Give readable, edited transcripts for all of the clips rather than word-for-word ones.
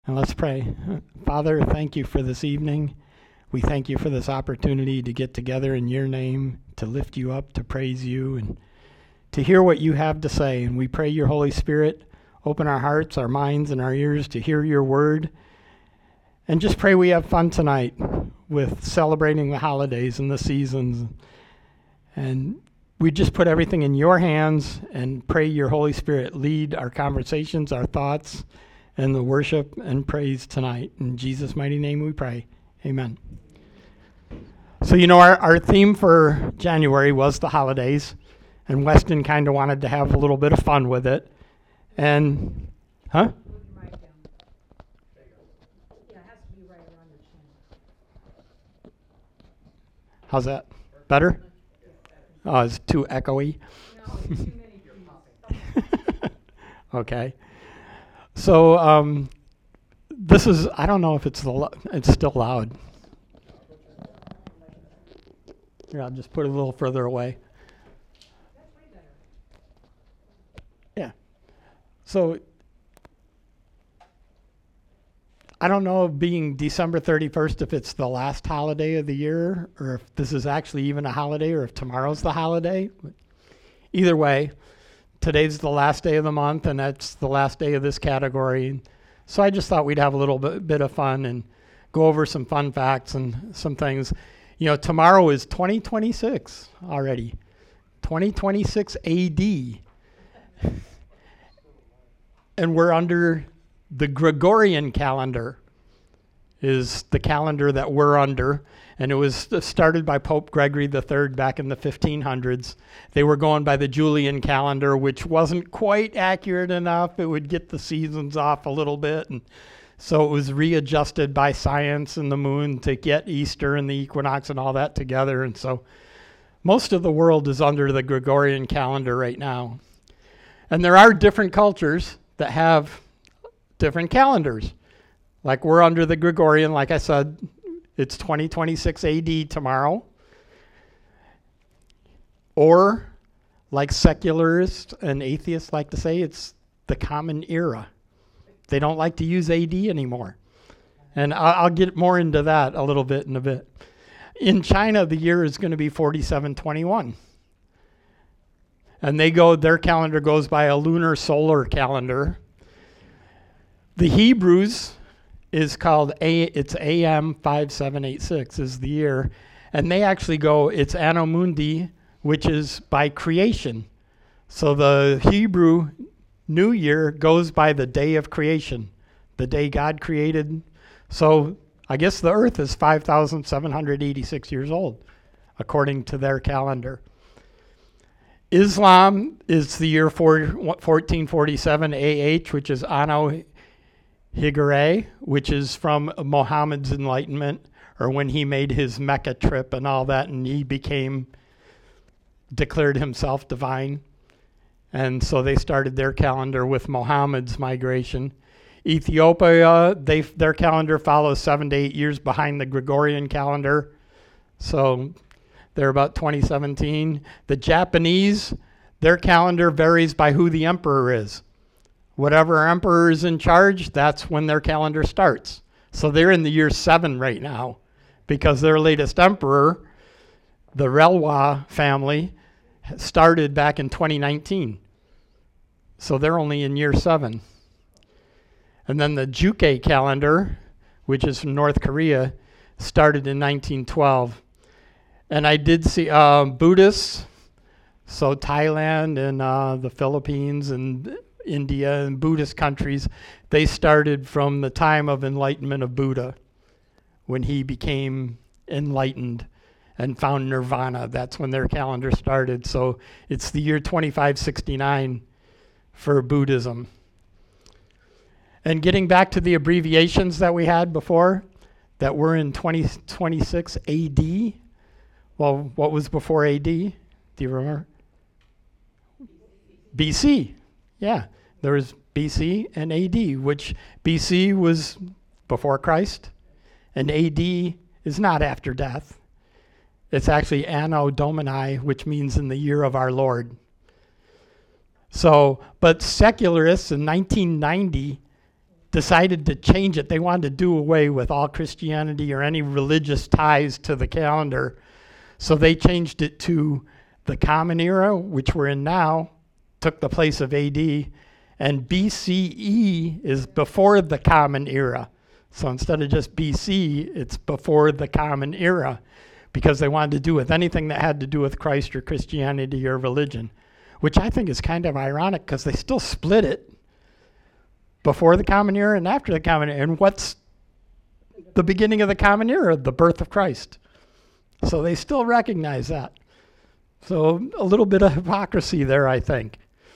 And let's pray. Father, thank you for this evening. We thank you for this opportunity to get together in your name, to lift you up, to praise you, and to hear what you have to say. And we pray your Holy Spirit open our hearts, our minds, and our ears to hear your word. And just pray we have fun tonight with celebrating the holidays and the seasons. And we just put everything in your hands and pray your Holy Spirit lead our conversations, our thoughts, and the worship and praise tonight. In Jesus' mighty name we pray. Amen. So, our theme for January was the holidays, and Weston kind of wanted to have a little bit of fun with it. And, huh? How's that? Better? Oh, it's too echoey? No, it's too many. Okay. So this is, I don't know if it's still loud. Here, I'll just put it a little further away. That's way better. Yeah. So I don't know, being December 31st, if it's the last holiday of the year, or if this is actually even a holiday, or if tomorrow's the holiday. Either way, today's the last day of the month, and that's the last day of this category. So I just thought we'd have a little bit of fun and go over some fun facts and some things. Tomorrow is 2026 already. 2026 AD. And we're under the Gregorian calendar is the calendar that we're under. And it was started by Pope Gregory III back in the 1500s. They were going by the Julian calendar, which wasn't quite accurate enough. It would get the seasons off a little bit. And so it was readjusted by science and the moon to get Easter and the equinox and all that together. And so most of the world is under the Gregorian calendar right now. And there are different cultures that have different calendars. Like we're under the Gregorian, like I said, it's 2026 AD tomorrow. Or, like secularists and atheists like to say, it's the common era. They don't like to use AD anymore. And I'll get more into that a little bit in a bit. In China, the year is going to be 4721. And their calendar goes by a lunar solar calendar. The Hebrews is called it's AM 5786 is the year. And they actually it's Anno Mundi, which is by creation. So the Hebrew New Year goes by the day of creation, the day God created. So I guess the earth is 5,786 years old, according to their calendar. Islam is the year 1447 AH, which is Anno Hijri, which is from Muhammad's enlightenment, or when he made his Mecca trip and all that, and he declared himself divine. And so they started their calendar with Muhammad's migration. Ethiopia, their calendar follows 7 to 8 years behind the Gregorian calendar. So they're about 2017. The Japanese, their calendar varies by who the emperor is. Whatever emperor is in charge, that's when their calendar starts. So they're in the year 7 right now because their latest emperor, the Reiwa family, started back in 2019. So they're only in year 7. And then the Juche calendar, which is from North Korea, started in 1912. And I did see Buddhists, so Thailand and the Philippines and India and Buddhist countries, they started from the time of enlightenment of Buddha, when he became enlightened and found nirvana. That's when their calendar started. So it's the year 2569 for Buddhism. And getting back to the abbreviations that we had before, that were in 2026 AD. Well, what was before AD? Do you remember? BC. Yeah, there was BC and AD, which BC was before Christ, and AD is not after death. It's actually Anno Domini, which means in the year of our Lord. So, but secularists in 1990 decided to change it. They wanted to do away with all Christianity or any religious ties to the calendar. So they changed it to the Common Era, which we're in now, took the place of AD, and BCE is before the Common Era. So instead of just BC, it's before the Common Era, because they wanted to do with anything that had to do with Christ or Christianity or religion, which I think is kind of ironic because they still split it before the Common Era and after the Common Era. And what's the beginning of the Common Era? The birth of Christ. So they still recognize that. So a little bit of hypocrisy there, I think.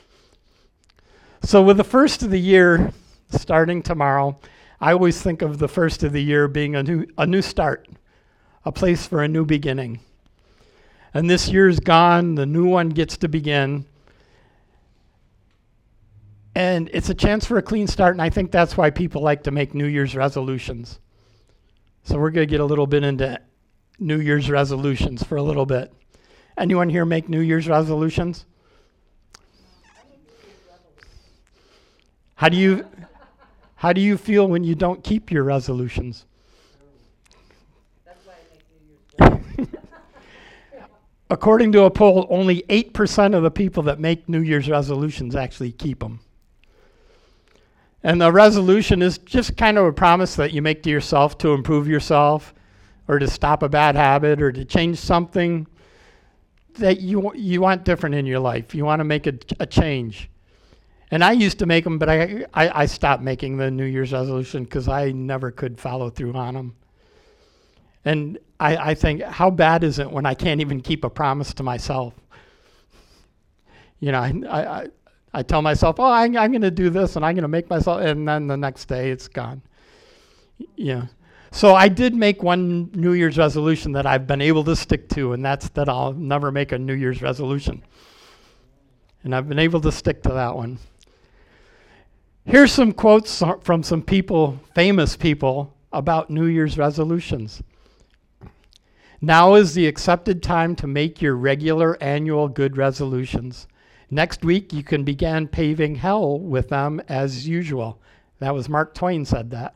So with the first of the year starting tomorrow, I always think of the first of the year being a new start, a place for a new beginning. And this year's gone, the new one gets to begin. And it's a chance for a clean start, and I think that's why people like to make New Year's resolutions. So we're going to get a little bit into New Year's resolutions for a little bit. Anyone here make New Year's resolutions? How do you feel when you don't keep your resolutions? That's why I make New Year's. According to a poll, only 8% of the people that make New Year's resolutions actually keep them. And the resolution is just kind of a promise that you make to yourself to improve yourself, or to stop a bad habit, or to change something that you want different in your life. You want to make a change. And I used to make them, but I stopped making the New Year's resolution because I never could follow through on them. And I think, how bad is it when I can't even keep a promise to myself? You know, I tell myself, oh, I'm going to do this, and I'm going to make myself, and then the next day it's gone. Yeah. So I did make one New Year's resolution that I've been able to stick to, and that's that I'll never make a New Year's resolution. And I've been able to stick to that one. Here's some quotes from some people, famous people, about New Year's resolutions. Now is the accepted time to make your regular annual good resolutions. Next week, you can begin paving hell with them as usual. That was Mark Twain said that.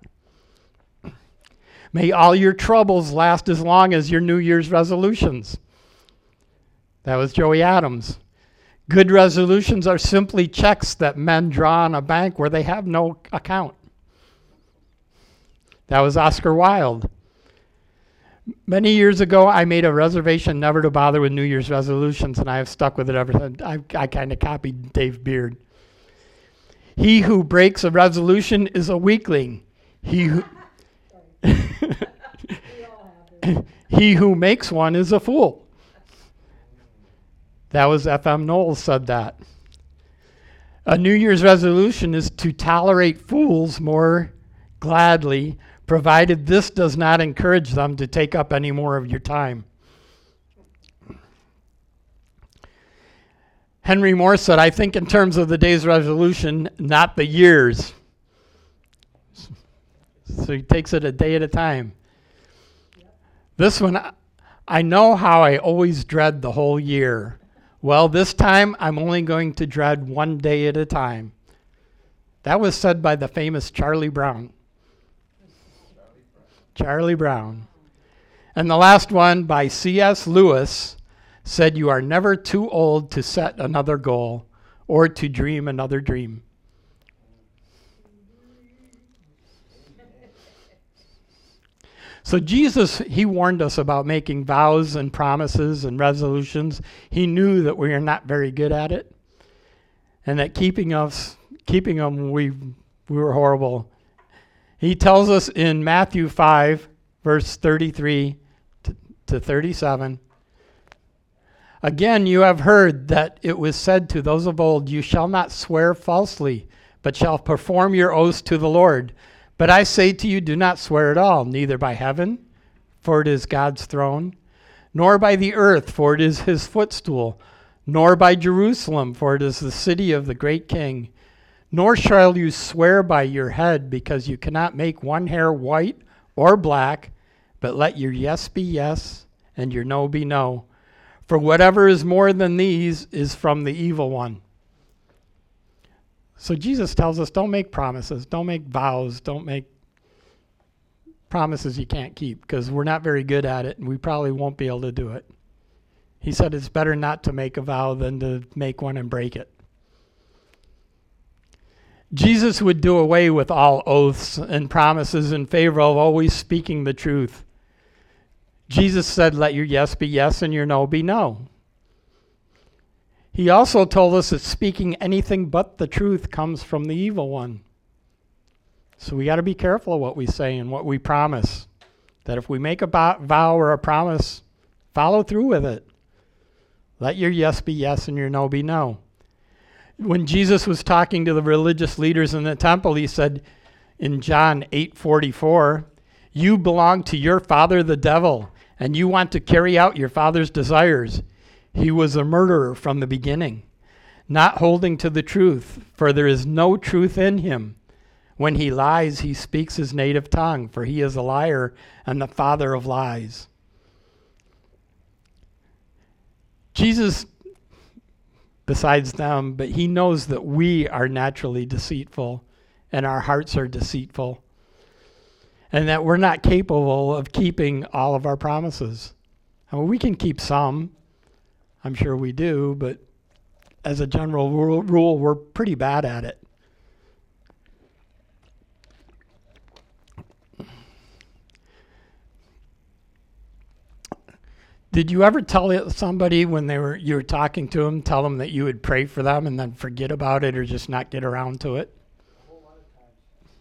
May all your troubles last as long as your New Year's resolutions. That was Joey Adams. Good resolutions are simply checks that men draw on a bank where they have no account. That was Oscar Wilde. Many years ago, I made a reservation never to bother with New Year's resolutions, and I have stuck with it ever since. I kind of copied Dave Beard. He who breaks a resolution is a weakling. He who makes one is a fool. That was F.M. Knowles said that. A New Year's resolution is to tolerate fools more gladly, provided this does not encourage them to take up any more of your time. Henry Moore said, I think in terms of the day's resolution, not the years. So he takes it a day at a time. This one, I know how I always dread the whole year. Well, this time I'm only going to dread one day at a time. That was said by the famous Charlie Brown. Charlie Brown. And the last one by C.S. Lewis said, you are never too old to set another goal or to dream another dream. So Jesus, he warned us about making vows and promises and resolutions. He knew that we are not very good at it, and that keeping them, we were horrible. He tells us in Matthew 5, verse 33 to 37, again, you have heard that it was said to those of old, you shall not swear falsely, but shall perform your oaths to the Lord. But I say to you, do not swear at all, neither by heaven, for it is God's throne, nor by the earth, for it is his footstool, nor by Jerusalem, for it is the city of the great king. Nor shall you swear by your head, because you cannot make one hair white or black, but let your yes be yes, and your no be no. For whatever is more than these is from the evil one. So Jesus tells us, don't make promises, don't make vows, don't make promises you can't keep, because we're not very good at it and we probably won't be able to do it. He said it's better not to make a vow than to make one and break it. Jesus would do away with all oaths and promises in favor of always speaking the truth. Jesus said, let your yes be yes and your no be no. He also told us that speaking anything but the truth comes from the evil one. So we got to be careful of what we say and what we promise. That if we make a vow or a promise, follow through with it. Let your yes be yes and your no be no. When Jesus was talking to the religious leaders in the temple, he said in John 8:44, you belong to your father the devil, and you want to carry out your father's desires. He was a murderer from the beginning, not holding to the truth, for there is no truth in him. When he lies, he speaks his native tongue, for he is a liar and the father of lies. Jesus, besides them, but he knows that we are naturally deceitful and our hearts are deceitful, and that we're not capable of keeping all of our promises. I mean, we can keep some. I'm sure we do, but as a general rule, we're pretty bad at it. Did you ever tell somebody when you were talking to them, tell them that you would pray for them and then forget about it or just not get around to it? A whole lot of times.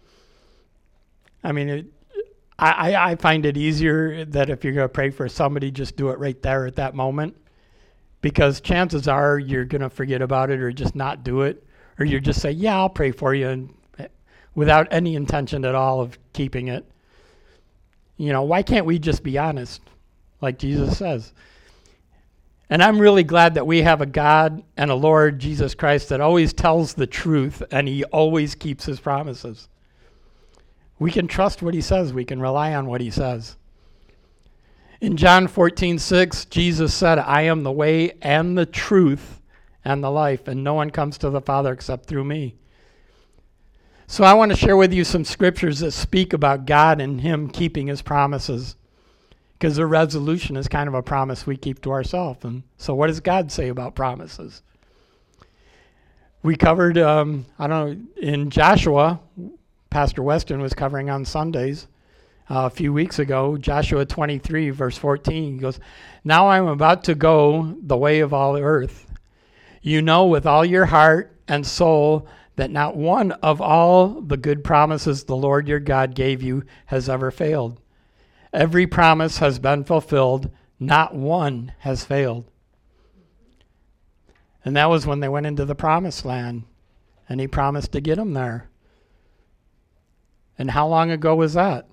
I mean, I find it easier that if you're going to pray for somebody, just do it right there at that moment. Because chances are you're going to forget about it or just not do it. Or you just say, yeah, I'll pray for you, and without any intention at all of keeping it. You know, why can't we just be honest? Like Jesus says. And I'm really glad that we have a God and a Lord, Jesus Christ, that always tells the truth and he always keeps his promises. We can trust what he says. We can rely on what he says. In John 14:6, Jesus said, I am the way and the truth and the life, and no one comes to the Father except through me. So I want to share with you some scriptures that speak about God and him keeping his promises. Because the resolution is kind of a promise we keep to ourselves. And so what does God say about promises? We covered, in Joshua, Pastor Weston was covering on Sundays a few weeks ago, Joshua 23, verse 14. He goes, now I'm about to go the way of all the earth. You know with all your heart and soul that not one of all the good promises the Lord your God gave you has ever failed. Every promise has been fulfilled. Not one has failed. And that was when they went into the promised land. And he promised to get them there. And how long ago was that?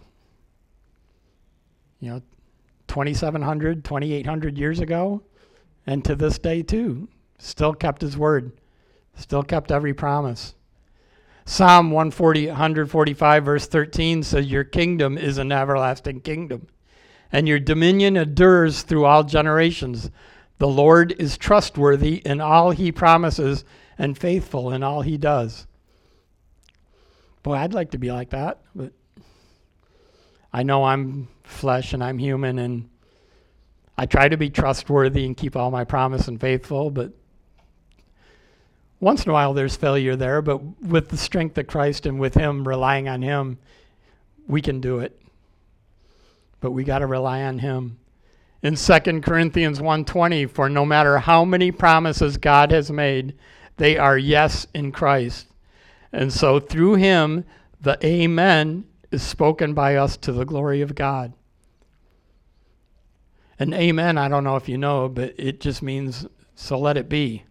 2,700, 2,800 years ago. And to this day too. Still kept his word. Still kept every promise. Psalm 145 verse 13 says, your kingdom is an everlasting kingdom, and your dominion endures through all generations. The Lord is trustworthy in all he promises and faithful in all he does. Boy, I'd like to be like that, but I know I'm flesh and I'm human, and I try to be trustworthy and keep all my promise and faithful, but once in a while there's failure there, but with the strength of Christ and with him, relying on him, we can do it. But we got to rely on him. In 2 Corinthians 1:20, for no matter how many promises God has made, they are yes in Christ. And so through him, the amen is spoken by us to the glory of God. And amen, I don't know if you know, but it just means, so let it be.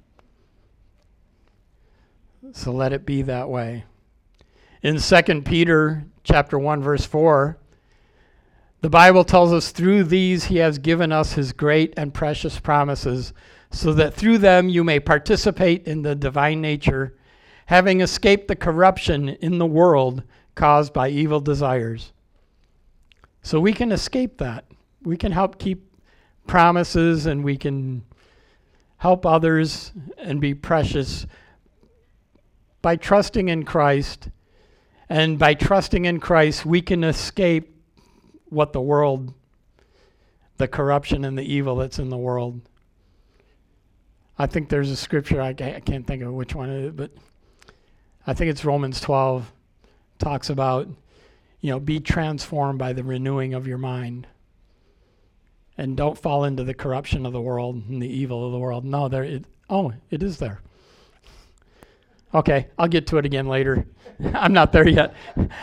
So let it be that way. In 2 Peter chapter 1, verse 4, the Bible tells us through these he has given us his great and precious promises, so that through them you may participate in the divine nature, having escaped the corruption in the world caused by evil desires. So we can escape that. We can help keep promises, and we can help others and be precious by trusting in Christ. And by trusting in Christ, we can escape what the world, the corruption and the evil that's in the world. I think there's a scripture, I can't think of which one it is, but I think it's Romans 12, talks about, be transformed by the renewing of your mind. And don't fall into the corruption of the world and the evil of the world. No, it is there. Okay, I'll get to it again later. I'm not there yet.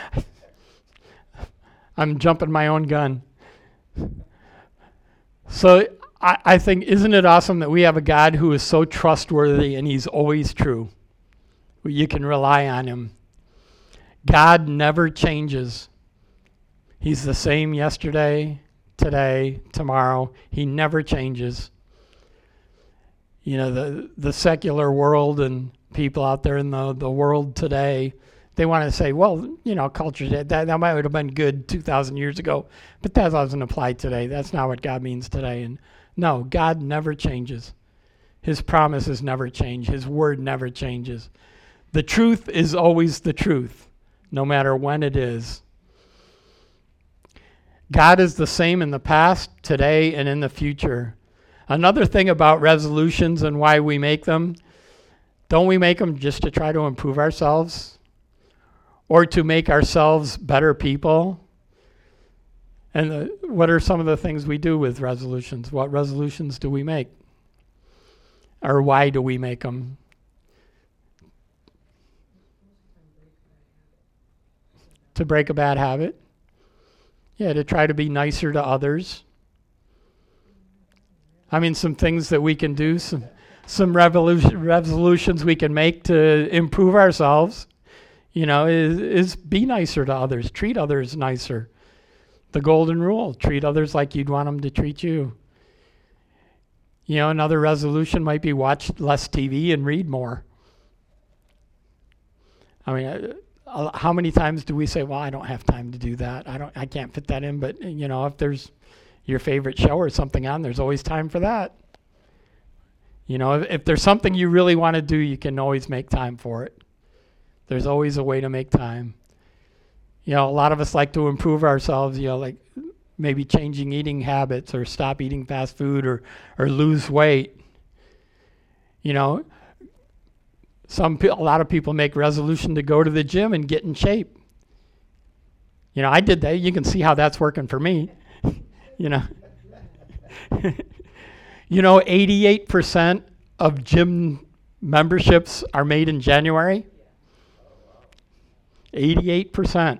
I'm jumping my own gun. So I think, isn't it awesome that we have a God who is so trustworthy and he's always true? You can rely on him. God never changes. He's the same yesterday, today, tomorrow. He never changes. The secular world and people out there in the world today, they want to say, well, culture, that might have been good 2,000 years ago, but that doesn't apply today. That's not what God means today. And no, God never changes. His promises never change. His word never changes. The truth is always the truth, no matter when it is. God is the same in the past, today, and in the future. Another thing about resolutions and why we make them, don't we make them just to try to improve ourselves or to make ourselves better people? And what are some of the things we do with resolutions? What resolutions do we make? Or why do we make them? To break a bad habit. Yeah, to try to be nicer to others. I mean, some things that we can do, some resolutions we can make to improve ourselves, is be nicer to others, treat others nicer. The golden rule, treat others like you'd want them to treat you. Another resolution might be watch less TV and read more. I mean, how many times do we say, well, I don't have time to do that. I can't fit that in. But, if there's your favorite show or something on, there's always time for that. If there's something you really want to do, you can always make time for it. There's always a way to make time. A lot of us like to improve ourselves, like maybe changing eating habits or stop eating fast food or lose weight. A lot of people make resolution to go to the gym and get in shape. I did that. You can see how that's working for me. 88% of gym memberships are made in January. 88%.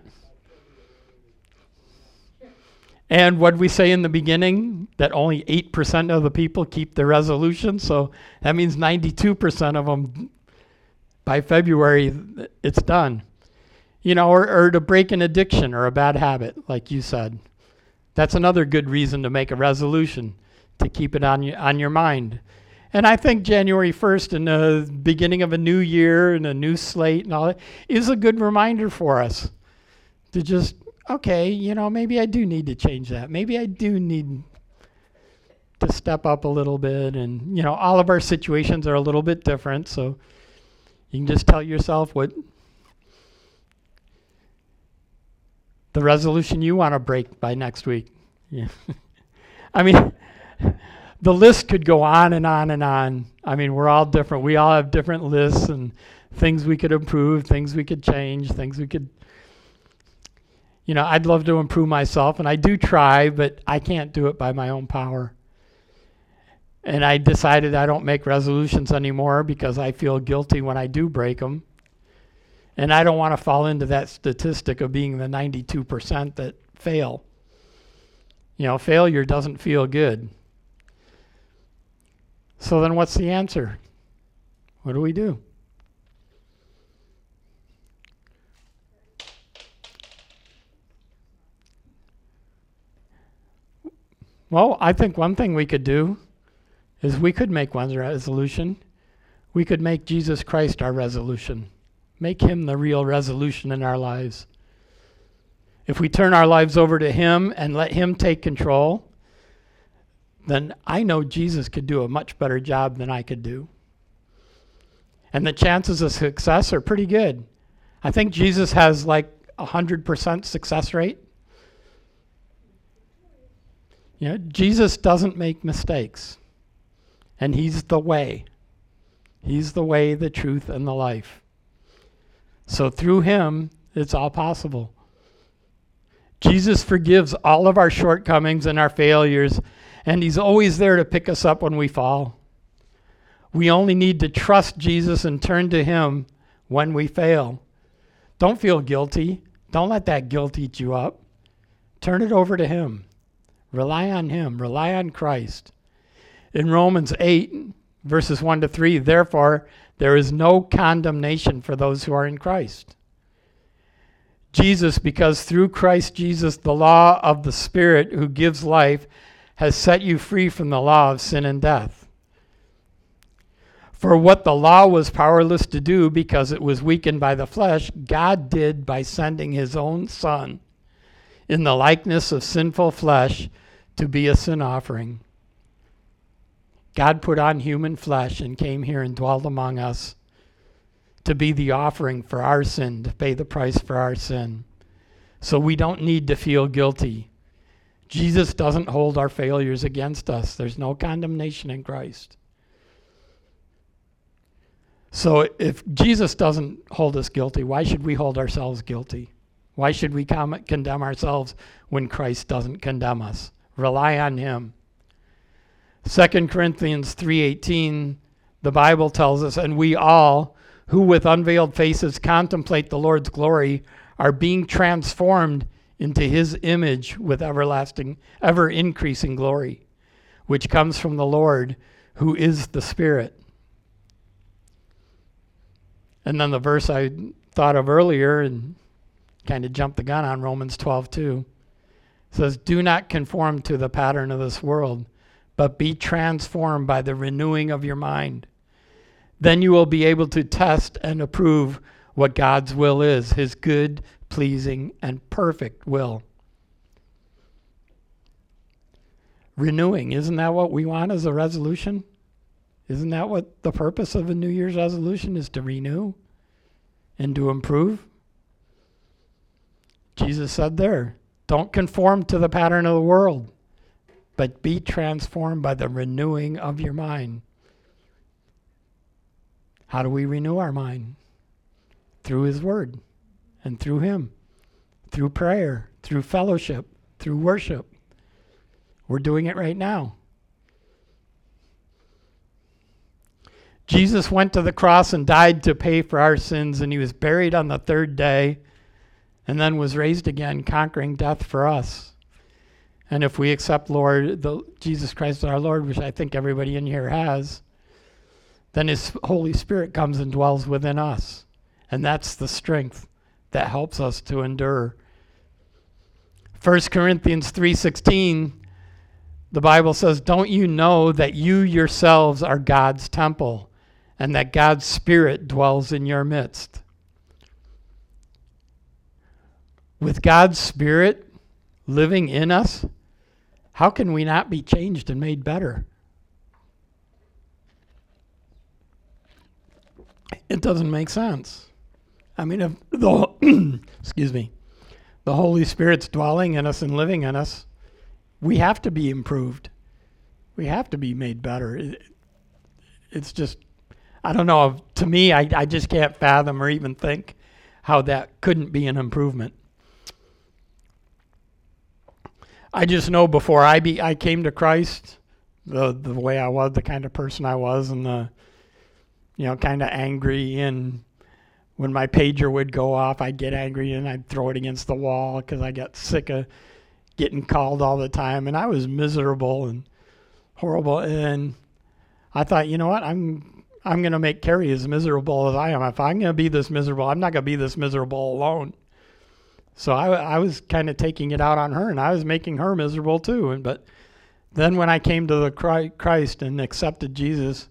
And what we say in the beginning, that only 8% of the people keep their resolution. So that means 92% of them, by February, it's done. Or to break an addiction or a bad habit, like you said. That's another good reason to make a resolution, to keep it on your mind. And I think January 1st and the beginning of a new year and a new slate and all that is a good reminder for us to just, okay, maybe I do need to change that. Maybe I do need to step up a little bit. And, all of our situations are a little bit different. So you can just tell yourself what the resolution you want to break by next week. Yeah. I mean, the list could go on and on and on. I mean, we're all different. We all have different lists and things we could improve, things we could change, things we could, I'd love to improve myself, and I do try, but I can't do it by my own power. And I decided I don't make resolutions anymore because I feel guilty when I do break them. And I don't want to fall into that statistic of being the 92% that fail. Failure doesn't feel good. So then what's the answer? What do we do? Well, I think one thing we could do is we could make one resolution. We could make Jesus Christ our resolution. Make him the real resolution in our lives. If we turn our lives over to him and let him take control, then I know Jesus could do a much better job than I could do. And the chances of success are pretty good. I think Jesus has like 100% success rate. You know, Jesus doesn't make mistakes. And he's the way. He's the way, the truth, and the life. So through him, it's all possible. Jesus forgives all of our shortcomings and our failures, and he's always there to pick us up when we fall. We only need to trust Jesus and turn to him when we fail. Don't feel guilty. Don't let that guilt eat you up. Turn it over to him. Rely on him. Rely on Christ. In Romans 8, verses 1 to 3, therefore, there is no condemnation for those who are in Christ. Jesus, because through Christ Jesus, the law of the Spirit who gives life has set you free from the law of sin and death. For what the law was powerless to do because it was weakened by the flesh, God did by sending his own Son in the likeness of sinful flesh to be a sin offering. God put on human flesh and came here and dwelt among us to be the offering for our sin, to pay the price for our sin. So we don't need to feel guilty. Jesus doesn't hold our failures against us. There's no condemnation in Christ. So if Jesus doesn't hold us guilty, why should we hold ourselves guilty? Why should we condemn ourselves when Christ doesn't condemn us? Rely on him. 2 Corinthians 3:18, the Bible tells us, and we all, who with unveiled faces contemplate the Lord's glory, are being transformed into his image with everlasting, ever increasing glory, which comes from the Lord, who is the Spirit. And then the verse I thought of earlier and kind of jumped the gun on, Romans 12:2, says, do not conform to the pattern of this world, but be transformed by the renewing of your mind. Then you will be able to test and approve what God's will is, his good, pleasing, and perfect will. Renewing, isn't that what we want as a resolution? Isn't that what the purpose of a New Year's resolution is, to renew and to improve? Jesus said there, don't conform to the pattern of the world, but be transformed by the renewing of your mind. How do we renew our mind? Through his word and through him, through prayer, through fellowship, through worship. We're doing it right now. Jesus went to the cross and died to pay for our sins, and he was buried on the third day and then was raised again, conquering death for us. And if we accept Jesus Christ our Lord, which I think everybody in here has, then his Holy Spirit comes and dwells within us. And that's the strength that helps us to endure. 1 Corinthians 3:16, the Bible says, don't you know that you yourselves are God's temple and that God's Spirit dwells in your midst? With God's Spirit living in us, how can we not be changed and made better? It doesn't make sense. I mean, if the the Holy Spirit's dwelling in us and living in us, we have to be improved. We have to be made better. It's just, I don't know. To me, I just can't fathom or even think how that couldn't be an improvement. I just know before I came to Christ, the way I was, the kind of person I was, and the, kind of angry, and when my pager would go off, I'd get angry and I'd throw it against the wall because I got sick of getting called all the time, and I was miserable and horrible. And I thought, you know what, I'm going to make Carrie as miserable as I am. If I'm going to be this miserable, I'm not going to be this miserable alone. So I was kind of taking it out on her, and I was making her miserable too. But then when I came to the Christ and accepted Jesus,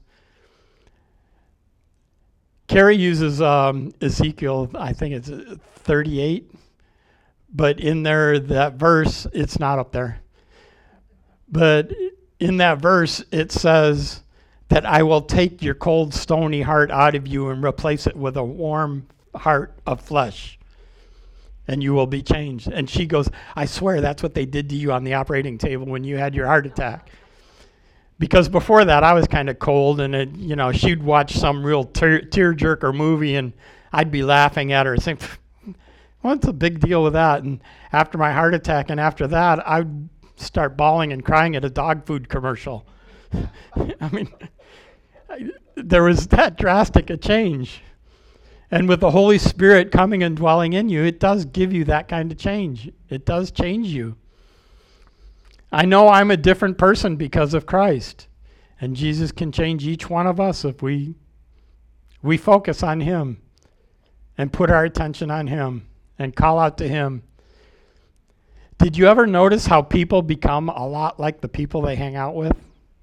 Carrie uses Ezekiel, I think it's 38, but in there, that verse, it's not up there. But in that verse, it says that I will take your cold, stony heart out of you and replace it with a warm heart of flesh, and you will be changed. And she goes, I swear that's what they did to you on the operating table when you had your heart attack. Because before that, I was kind of cold, and she'd watch some real tear-jerker movie, and I'd be laughing at her and saying, what's the big deal with that? And after my heart attack and after that, I'd start bawling and crying at a dog food commercial. I mean, there was that drastic a change. And with the Holy Spirit coming and dwelling in you, it does give you that kind of change. It does change you. I know I'm a different person because of Christ. And Jesus can change each one of us if we focus on Him and put our attention on Him and call out to Him. Did you ever notice how people become a lot like the people they hang out with?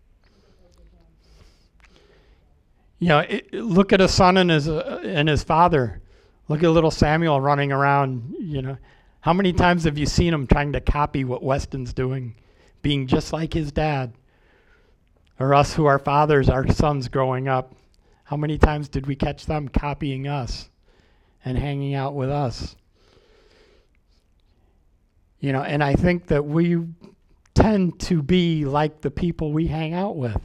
Look at a son and his father. Look at little Samuel running around. How many times have you seen him trying to copy what Weston's doing, being just like his dad? Or us who are fathers, our sons growing up. How many times did we catch them copying us and hanging out with us? And I think that we tend to be like the people we hang out with.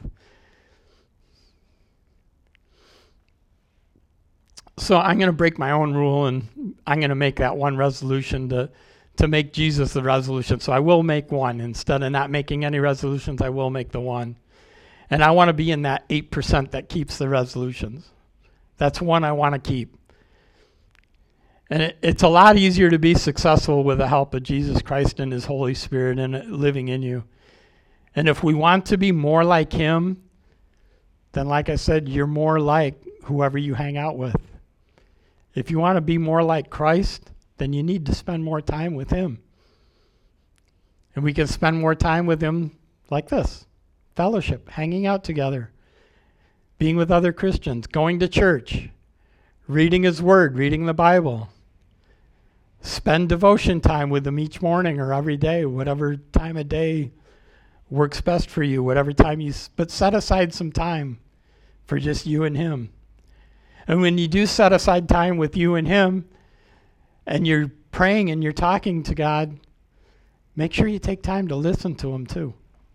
So I'm going to break my own rule, and I'm going to make that one resolution to make Jesus the resolution. So I will make one. Instead of not making any resolutions, I will make the one. And I want to be in that 8% that keeps the resolutions. That's one I want to keep. And it's a lot easier to be successful with the help of Jesus Christ and His Holy Spirit and living in you. And if we want to be more like Him, then like I said, you're more like whoever you hang out with. If you want to be more like Christ, then you need to spend more time with Him. And we can spend more time with Him like this. Fellowship, hanging out together, being with other Christians, going to church, reading His Word, reading the Bible. Spend devotion time with Him each morning or every day, whatever time of day works best for you, whatever time but set aside some time for just you and Him. And when you do set aside time with you and Him, and you're praying and you're talking to God, make sure you take time to listen to Him too.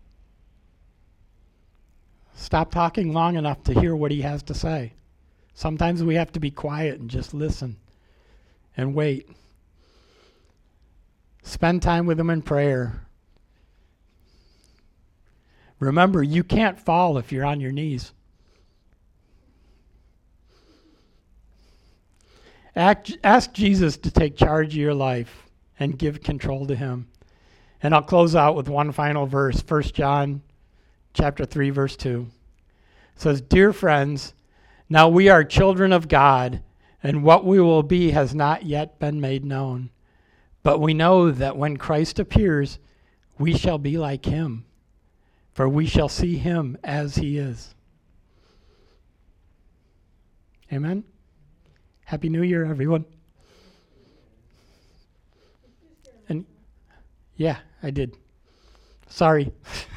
Stop talking long enough to hear what He has to say. Sometimes we have to be quiet and just listen and wait. Spend time with Him in prayer. Remember, you can't fall if you're on your knees. Ask Jesus to take charge of your life and give control to Him. And I'll close out with one final verse, 1 John chapter 3, verse 2. It says, Dear friends, now we are children of God, and what we will be has not yet been made known. But we know that when Christ appears, we shall be like Him, for we shall see Him as He is. Amen? Happy New Year, everyone. And yeah, I did. Sorry.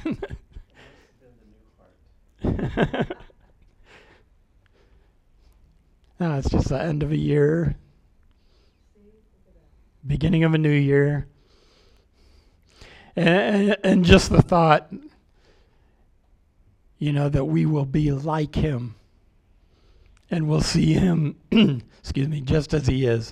No, it's just the end of a year, beginning of a new year. And just the thought, that we will be like Him. And we'll see Him, just as He is.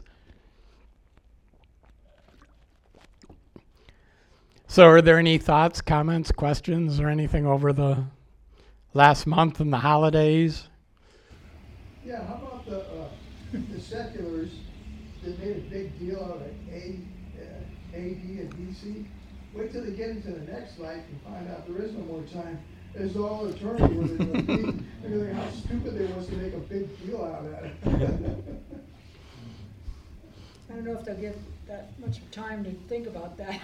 So are there any thoughts, comments, questions, or anything over the last month and the holidays? Yeah, how about the seculars that made a big deal out of AD and BC? Wait till they get into the next life and find out there is no more time. It's all eternity with it. They're going to think how stupid they was to make a big deal out of it. I don't know if they'll give that much time to think about that.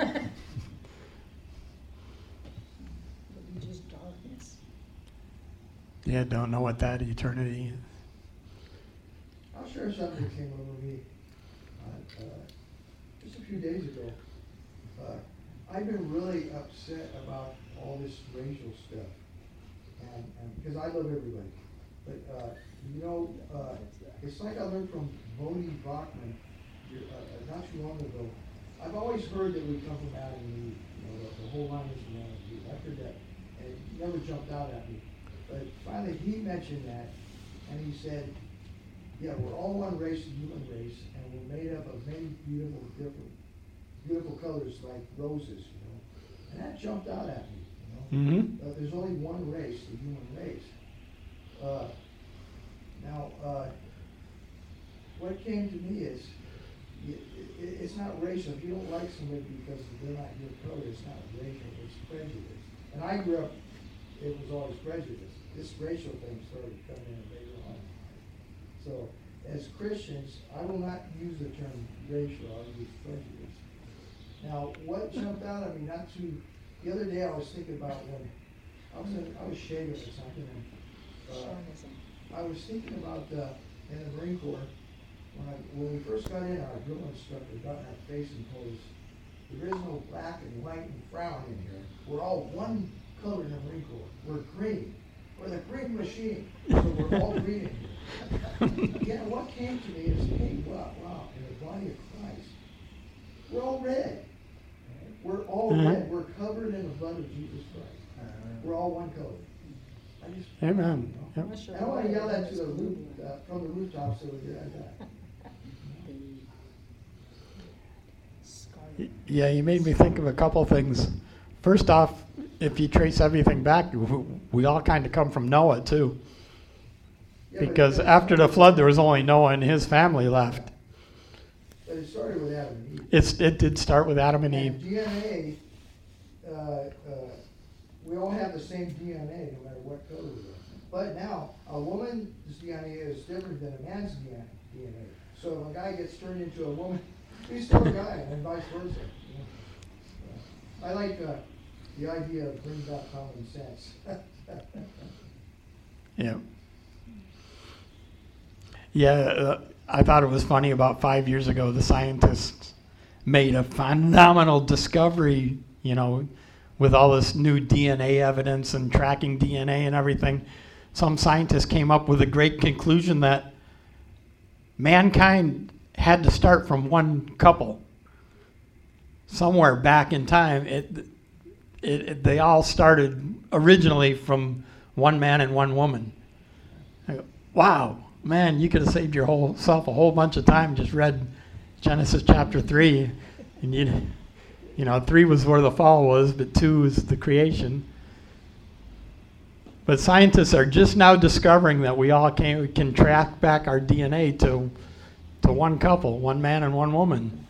It'll be just darkness. Yeah, don't know what that eternity is. I'll share something that came over me just a few days ago. I've been really upset about all this racial stuff. and because I love everybody. But, you know, it's like I learned from Bodie Bachman not too long ago. I've always heard that we come from Adam and Eve. You know, the whole line is from Adam and Eve. I've heard that, and it never jumped out at me. But finally, he mentioned that, and he said, yeah, we're all one race, the human race, and we're made up of many beautiful colors like roses, you know. And that jumped out at me, you know. Mm-hmm. There's only one race, the human race. Now, what came to me is, it's not racial. If you don't like somebody because they're not your color, it's not racial, it's prejudice. And I grew up, it was always prejudice. This racial thing started coming in later on. So, as Christians, I will not use the term racial, I'll use prejudice. Now, what jumped out at me, the other day I was thinking about when I was shaving or something, and I was thinking about in the Marine Corps, when we first got in, our drill instructor got in our face and told us, there is no black and white and brown in here. We're all one color in the Marine Corps. We're green. We're the green machine. So we're all green in here. Yeah, what came to me is, hey, wow, in the body of Christ, we're all red. We're all red. We're covered in the blood of Jesus Christ. We're all one color. Amen. You know, Yep. I don't want to yell that to the roof, from the rooftops over there. Yeah, you made me think of a couple things. First off, if you trace everything back, we all kind of come from Noah too. Yeah, but Because after the flood, there was only Noah and his family left. But it started with Adam and Eve. It did start with Adam and Eve. DNA, we all have the same DNA no matter what color we are. But now, a woman's DNA is different than a man's DNA. So if a guy gets turned into a woman, he's still a guy, and vice versa. You know? I like the idea of bringing back common sense. Yeah. Yeah, I thought it was funny about 5 years ago, the scientists made a phenomenal discovery, you know, with all this new DNA evidence and tracking DNA and everything. Some scientists came up with a great conclusion that mankind had to start from one couple. Somewhere back in time, they all started originally from one man and one woman. I go, wow, man, you could have saved yourself a whole bunch of time, just read Genesis chapter 3, and you know, 3 was where the fall was, but 2 is the creation. But scientists are just now discovering that we all can track back our DNA to one couple, one man and one woman.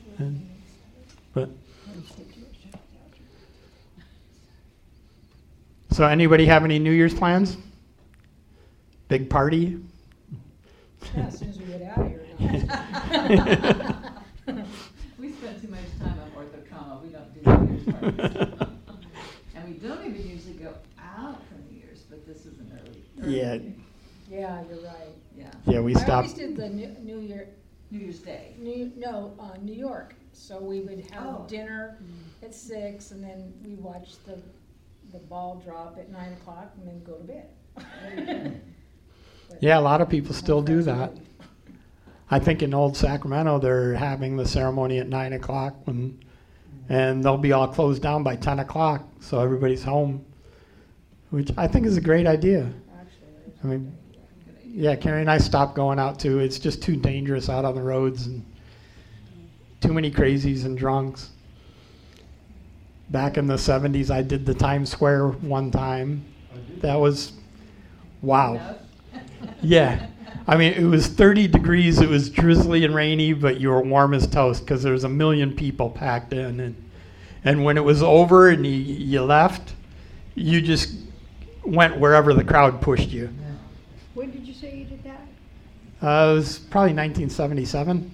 So anybody have any New Year's plans? Big party? Yeah, as soon as we get out of here. We spend too much time on orthotrauma, we don't do New Year's parties. And we don't even usually go out for New Year's, but this is an early. Yeah. Yeah, you're right. Yeah, Yeah, we I stopped. always did the New Year, New Year's Day. New York. So we would have Oh. dinner at 6, and then we watch the ball drop at 9 o'clock, and then go to bed. But Yeah, a lot of people still my do friends that. would. I think in Old Sacramento they're having the ceremony at 9 o'clock, and they'll be all closed down by 10 o'clock, so everybody's home, which I think is a great idea. Actually, it's I mean, Good idea. yeah, Carrie and I stopped going out too. It's just too dangerous out on the roads and too many crazies and drunks. Back in the 70s, I did the Times Square one time. That was, wow. Enough? Yeah. I mean, it was 30 degrees. It was drizzly and rainy, but you were warm as toast because there was 1 million people packed in. And when it was over and you left, you just went wherever the crowd pushed you. When did you say you did that? It was probably 1977.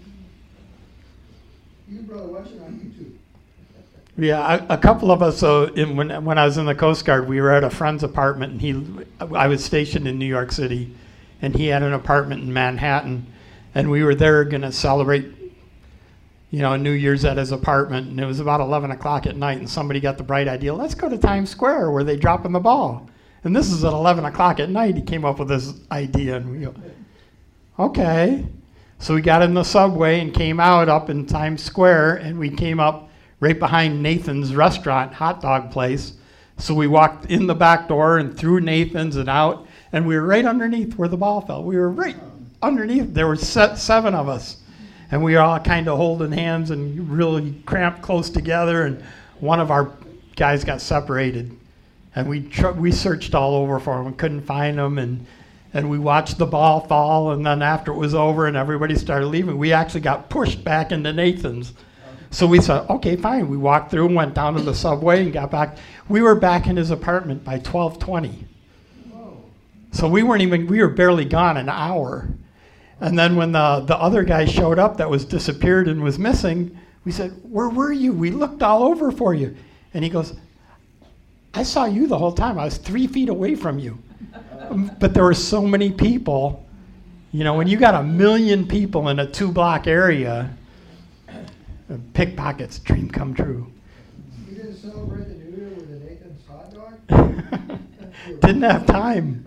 You, brother, watch it on YouTube. Yeah, a couple of us. When I was in the Coast Guard, we were at a friend's apartment, and I was stationed in New York City, and he had an apartment in Manhattan, and we were there going to celebrate, New Year's at his apartment, and it was about 11 o'clock at night, and somebody got the bright idea, let's go to Times Square where they dropping the ball, And this is at 11 o'clock at night. He came up with this idea, and we go, okay. So we got in the subway and came out up in Times Square, and we came up right behind Nathan's restaurant, hot dog place. So we walked in the back door and through Nathan's and out, and we were right underneath where the ball fell. We were right underneath. There were 7 of us, and we were all kind of holding hands and really cramped close together, and one of our guys got separated. And we searched all over for him and couldn't find him, and we watched the ball fall, and then after it was over and everybody started leaving, we actually got pushed back into Nathan's. So we said, okay, fine. We walked through and went down to the subway and got back. We were back in his apartment by 12:20. So we were barely gone an hour. And then when the other guy showed up that was disappeared and was missing, we said, where were you? We looked all over for you. And he goes, I saw you the whole time. I was 3 feet away from you. But there were so many people. You know, when you got 1 million people in a 2-block area, pickpockets, dream come true. You didn't celebrate the New Year with a Nathan's hot dog? Didn't have time.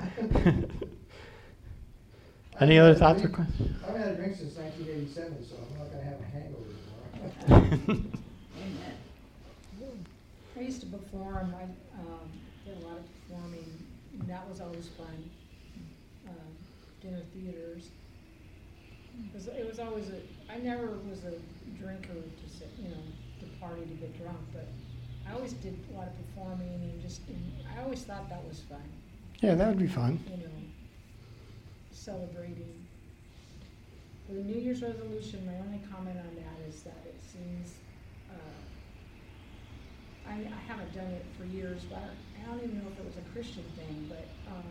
Any other thoughts or questions? I haven't had a drink since 1987, so I'm not going to have a hangover tomorrow. Amen. I used to perform, I did a lot of performing, and that was always fun. Dinner theaters. It was always I never was a drinker to sit, to party to get drunk, but I always did a lot of performing and I always thought that was fun, Yeah, that would be fun. celebrating. For the New Year's resolution, my only comment on that is that it seems, I haven't done it for years, but I don't even know if it was a Christian thing, but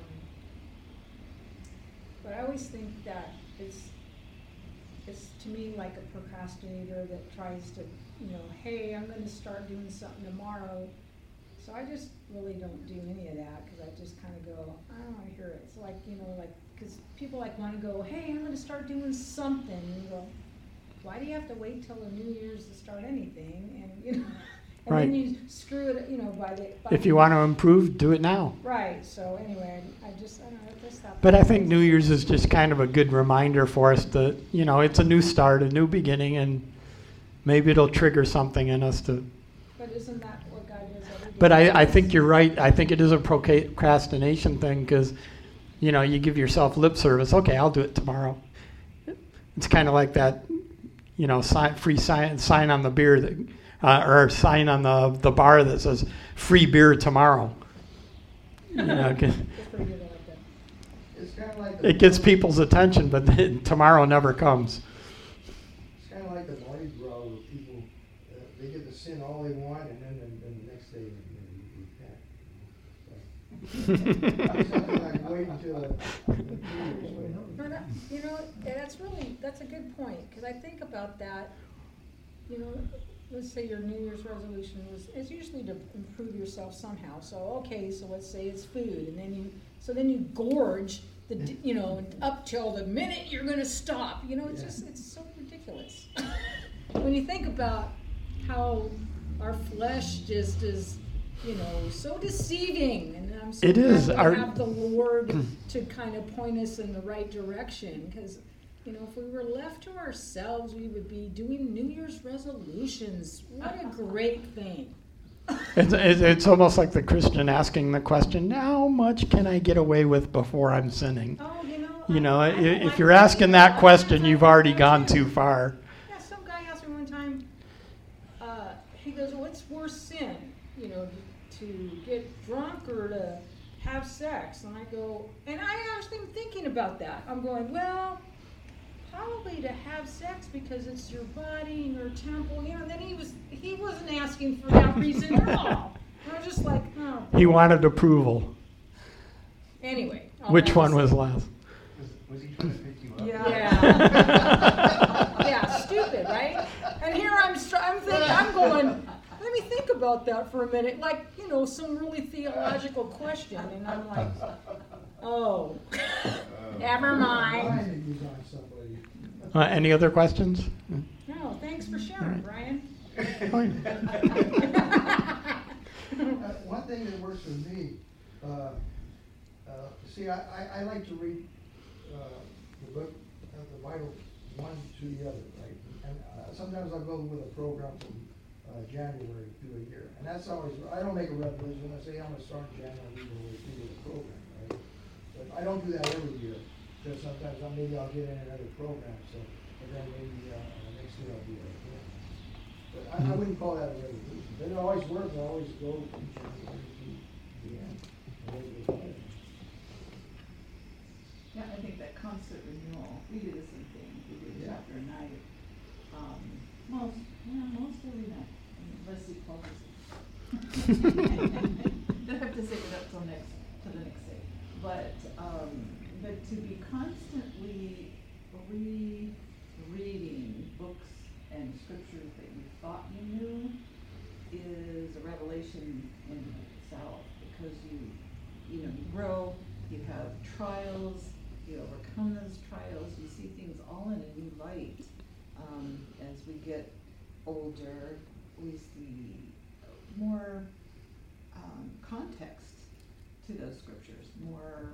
I always think that it's to me like a procrastinator that tries to, hey, I'm going to start doing something tomorrow. So I just really don't do any of that because I just kind of go, I don't want to hear it. It's like, because people want to go, hey, I'm going to start doing something. And you go, why do you have to wait till the New Year's to start anything? And, and Right. then you screw it, by If you want to improve, do it now. Right, so anyway, I don't know, I just thought. But I think New Year's is just kind of a good reminder for us that, it's a new start, a new beginning, and maybe it'll trigger something in us to. But isn't that what God does every day? But I think you're right. I think it is a procrastination thing because, you give yourself lip service. Okay, I'll do it tomorrow. It's kind of like that, sign on the beer that, or sign on the bar that says free beer tomorrow. That's pretty good, I like that. It's kind of like It gets people's attention, but then tomorrow never comes. It's kind of like the Mardi Gras where people, they get to sin all they want, and then the next day you repent. Something like wait until the New Year's. That's a good point, because I think about that, let's say your New Year's resolution it's usually to improve yourself somehow. So, okay, so let's say it's food, and then you gorge up till the minute you're going to stop. It's so ridiculous. When you think about how our flesh just is, so deceiving, and I'm so It is. glad we have the Lord to kind of point us in the right direction, because if we were left to ourselves, we would be doing New Year's resolutions. What a great thing. It's almost like the Christian asking the question, how much can I get away with before I'm sinning? Oh, If you're asking that question, you've already gone too far. Yeah, some guy asked me one time, he goes, what's worse sin? To get drunk or to have sex? And I go, and I actually am thinking about that. I'm going, well, probably to have sex because it's your body and your temple, and then he wasn't asking for that reason at all. I was just like, oh. He wanted approval. Anyway. Which one was last? Was he trying to pick you up? Yeah. Yeah, stupid, right? And here I'm going, let me think about that for a minute, like, some really theological question, and I'm like, oh, never mind. Blinded you on somebody. Any other questions? No, thanks for sharing, Brian. Fine. One thing that works for me, see, I like to read the book, the Bible, one to the other, right? And sometimes I'll go with a program from January through a year. And that's always, I don't make a resolution. I say I'm going to start in January, read the way through the program, right? But I don't do that every year, because sometimes maybe I'll get in another program, so, and then maybe next year I'll do that again. But I wouldn't call that a resolution. But it always works. I always go from January to the end. Yeah, I think that constant renewal, we do the same thing, we do a Yeah. chapter a night. Most every night, unless he calls us. Don't have to save it up till the next day. But to be constantly rereading books and scriptures that you thought you knew is a revelation in itself, because you grow, you have trials, you overcome those trials, you see things all in a new light. As we get older, we see more context to those scriptures, more,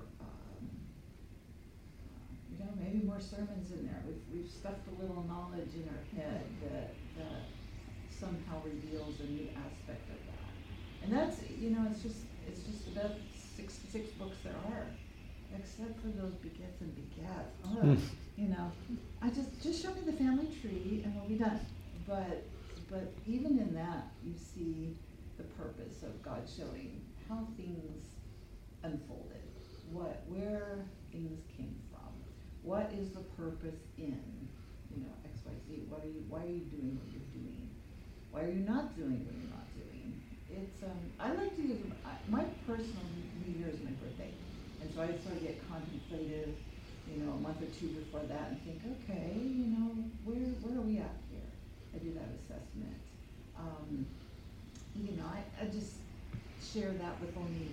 maybe more sermons in there. We've stuffed a little knowledge in our head that somehow reveals a new aspect of that. And that's, it's just about six books there are, except for those begets and begats. I just show me the family tree and we'll be done. But even in that, you see the purpose of God showing how things unfolded, where things came from, what is the purpose in, X, Y, Z. Why are you doing what you're doing? Why are you not doing what you're not doing? It's I like to use my personal New Year is my birthday, and so I sort of get contemplative, a month or two before that, and think, okay, where are we at here? I do that assessment. I just share that with only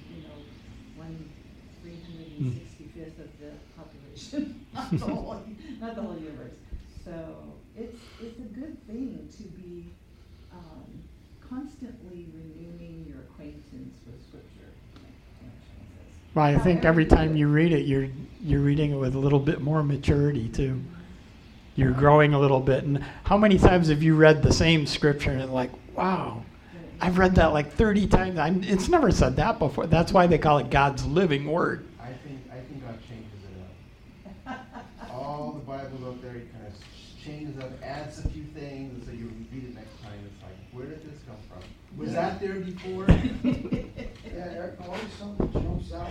1/365th of the population, not the whole universe. So it's a good thing to be constantly renewing your acquaintance with Scripture. Well, I think every time you read it, you're reading it with a little bit more maturity too. You're growing a little bit. And how many times have you read the same scripture and like, wow, I've read that like 30 times. It's never said that before. That's why they call it God's living word. I think God changes it up. All the Bibles out there, he kind of changes up, adds a few things, and so you read it next time. It's like, where did this come from? Was that there before? Yeah, Eric, always something jumps out.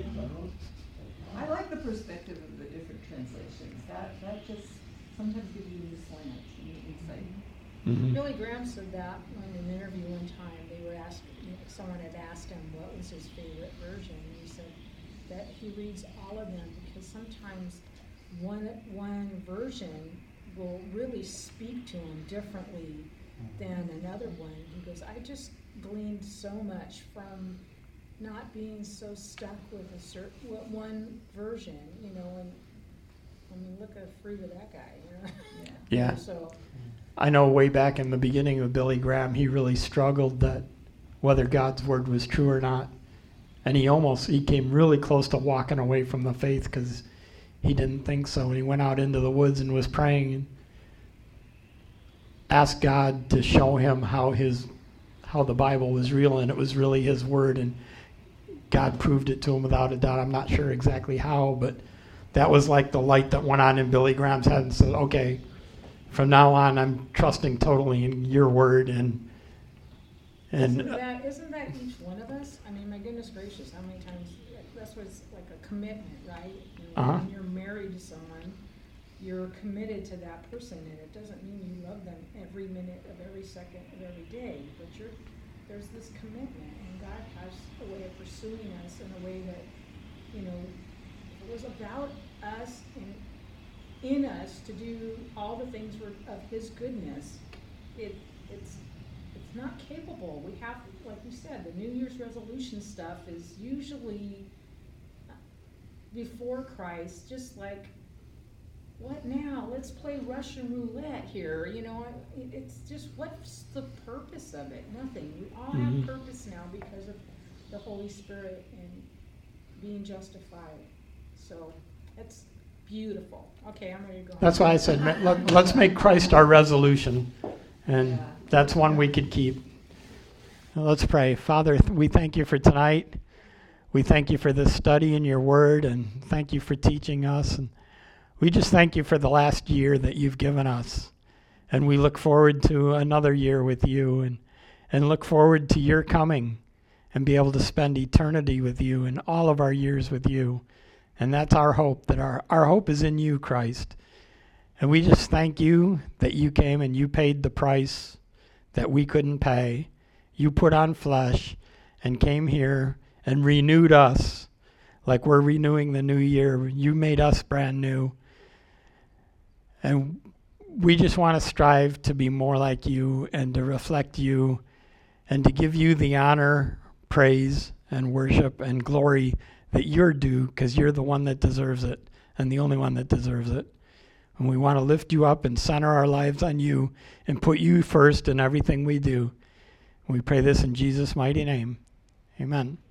I like the perspective of the different translations. That just sometimes gives you new slant, new insight. Mm-hmm. Billy Graham said that in an interview one time. They were asked, someone had asked him what was his favorite version, and he said that he reads all of them because sometimes one version will really speak to him differently than another one. He goes, I just gleaned so much from not being so stuck with one version, and I mean, look at the fruit of that guy, Yeah. So. I know way back in the beginning of Billy Graham, he really struggled that whether God's word was true or not. And he came really close to walking away from the faith because he didn't think so. And he went out into the woods and was praying and asked God to show him how the Bible was real and it was really his word. And God proved it to him without a doubt. I'm not sure exactly how, but that was like the light that went on in Billy Graham's head and said, okay, from now on, I'm trusting totally in your word. And Isn't that each one of us? I mean, my goodness gracious, how many times, that's what's like a commitment, right? When you're married to someone, you're committed to that person, and it doesn't mean you love them every minute of every second of every day, but there's this commitment, and God has a way of pursuing us in a way that, if it was about us and in us to do all the things of His goodness, it's not capable. We have, like you said, the New Year's resolution stuff is usually before Christ, just like, what now? Let's play Russian roulette here. It's just, what's the purpose of it? Nothing. We all have purpose now because of the Holy Spirit and being justified. So that's beautiful. Okay, I'm ready to go. That's why I said, let's make Christ our resolution. And Yeah. that's one we could keep. Now let's pray. Father, we thank you for tonight. We thank you for this study in your word, and thank you for teaching us. And we just thank you for the last year that you've given us. And we look forward to another year with you, and look forward to your coming and be able to spend eternity with you and all of our years with you. And that's our hope, that our hope is in you, Christ. And we just thank you that you came and you paid the price that we couldn't pay. You put on flesh and came here and renewed us like we're renewing the new year. You made us brand new. And we just want to strive to be more like you and to reflect you and to give you the honor, praise, and worship and glory that you're due, because you're the one that deserves it and the only one that deserves it. And we want to lift you up and center our lives on you and put you first in everything we do. We pray this in Jesus' mighty name. Amen.